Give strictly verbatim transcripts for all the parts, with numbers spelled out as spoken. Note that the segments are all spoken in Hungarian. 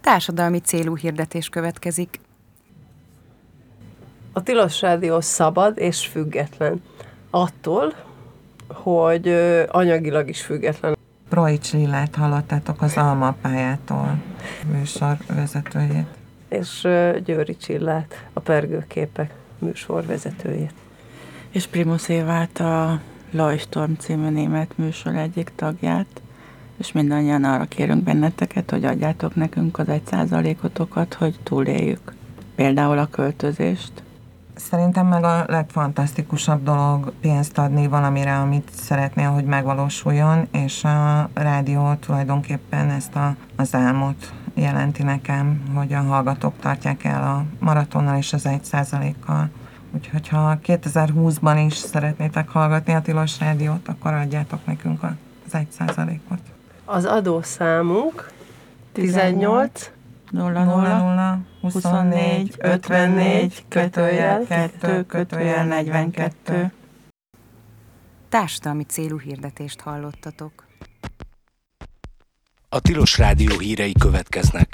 társadalmi célú hirdetés következik. A Tilos Rádió szabad és független. Attól, hogy anyagilag is független. Broics Lillát hallottátok az Alma pályától, műsorvezetőjét. És Győri Csillát, a Pergőképek műsorvezetőjét. És Primus Évát, a Leuchtturm című német műsor egyik tagját, és mindannyian arra kérünk benneteket, hogy adjátok nekünk az egy százalékotokat, hogy túléljük. Például a költözést. Szerintem meg a legfantasztikusabb dolog pénzt adni valamire, amit szeretnél, hogy megvalósuljon, és a rádió tulajdonképpen ezt a, az álmot jelenti nekem, hogy a hallgatók tartják el a maratonnal és az egy százalékkal. Úgyhogy ha kétezer-húszban is szeretnétek hallgatni a Tilos Rádiót, akkor adjátok nekünk az egy százalékot. Az adószámunk tizennyolc nulla nulla huszonnégy ötvennégy kötőjel kettő kötőjel negyvenkettő. Társadalmi célú hirdetést hallottatok. A Tilos Rádió hírei következnek.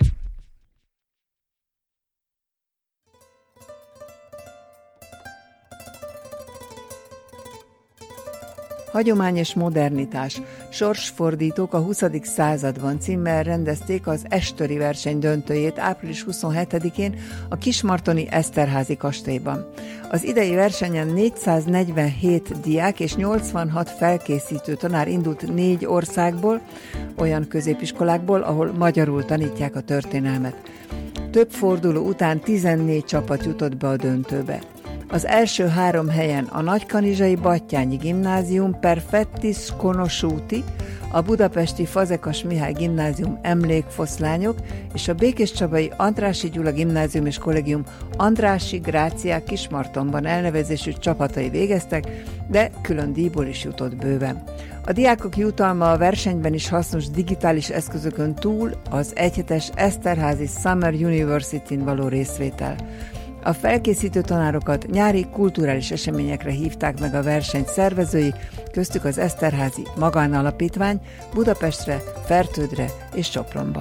Hagyomány és modernitás. Sorsfordítók a huszadik században címmel rendezték az Estöri verseny döntőjét április huszonhetedikén a Kismartoni Eszterházy kastélyban. Az idei versenyen négyszáznegyvenhét diák és nyolcvanhat felkészítő tanár indult négy országból, olyan középiskolákból, ahol magyarul tanítják a történelmet. Több forduló után tizennégy csapat jutott be a döntőbe. Az első három helyen a Nagykanizsai Batthyány Gimnázium Perfettis Conosciuti, a budapesti Fazekas Mihály Gimnázium Emlékfoszlányok és a Békéscsabai Andrássy Gyula Gimnázium és Kollégium Andrássy Gráciák Kismartonban elnevezésű csapatai végeztek, de külön díjból is jutott bőven. A diákok jutalma a versenyben is hasznos digitális eszközökön túl az egyhetes Eszterházy Summer University-n való részvétel. A felkészítő tanárokat nyári kulturális eseményekre hívták meg a verseny szervezői, köztük az Eszterházy Magánalapítvány Budapestre, Fertődre és Sopronba.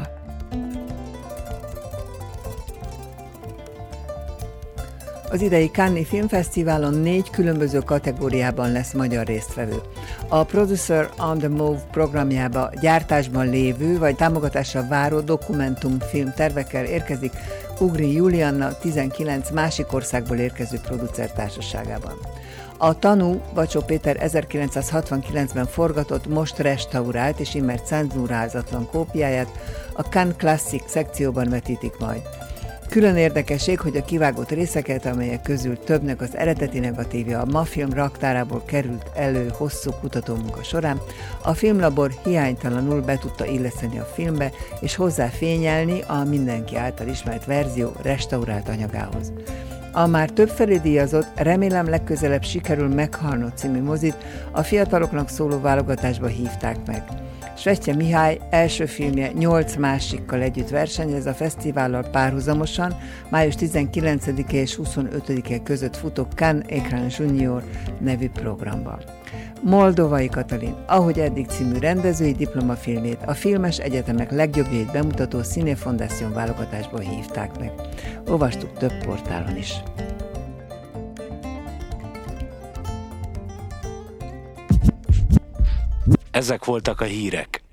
Az idei Cannes Filmfesztiválon négy különböző kategóriában lesz magyar résztvevő. A Producer on the Move programjába gyártásban lévő vagy támogatásra váró dokumentumfilm tervekkel érkezik Ugri Julianna tizenkilenc másik országból érkező producer társaságában. A Tanú Bacsó Péter ezerkilencszázhatvankilencben forgatott, most restaurált és immár cenzúrázatlan kópiáját a Cannes Classic szekcióban vetítik majd. Külön érdekesség, hogy a kivágott részeket, amelyek közül többnek az eredeti negatívja a MAFilm raktárából került elő hosszú kutatómunka során, a filmlabor hiánytalanul be tudta illeszteni a filmbe, és hozzáfényelni a mindenki által ismert verzió restaurált anyagához. A már többfelé díjazott Remélem legközelebb sikerül meghalnod című mozit a fiataloknak szóló válogatásba hívták meg. Svetje Mihály első filmje nyolc másikkal együtt versenyez a fesztivállal párhuzamosan május tizenkilencedike és huszonötödike között futó Cannes Écran Junior nevű programban. Moldovai Katalin, ahogy eddig című rendezői diplomafilmét a filmes egyetemek legjobbjait bemutató Cinefondáción válogatásból hívták meg. Olvastuk több portálon is. Ezek voltak a hírek.